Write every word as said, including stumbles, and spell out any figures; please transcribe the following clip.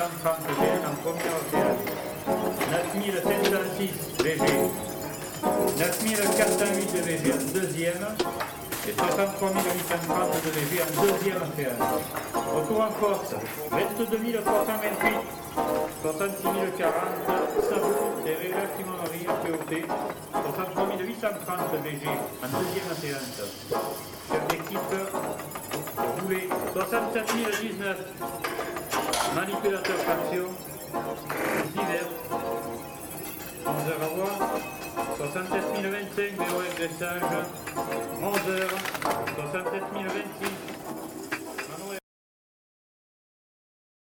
cent trente V N en première séance, neuf mille cinq cent six V G, neuf mille quatre cent huit V G en deuxième et soixante-trois mille huit cent trente de V G en deuxième séance. Retour en force, vingt-deux mille trois cent vingt-huit, soixante-six mille quarante, Sabou et Réla Simonerie P O T, soixante-trois mille huit cent trente V G en deuxième séance. Chef d'équipe, Boulet, soixante-sept mille dix-neuf, manipulateur traction, divers, onze heures à voir, soixante-sept mille vingt-cinq V O F dressage, onze heures, soixante-sept mille vingt-six,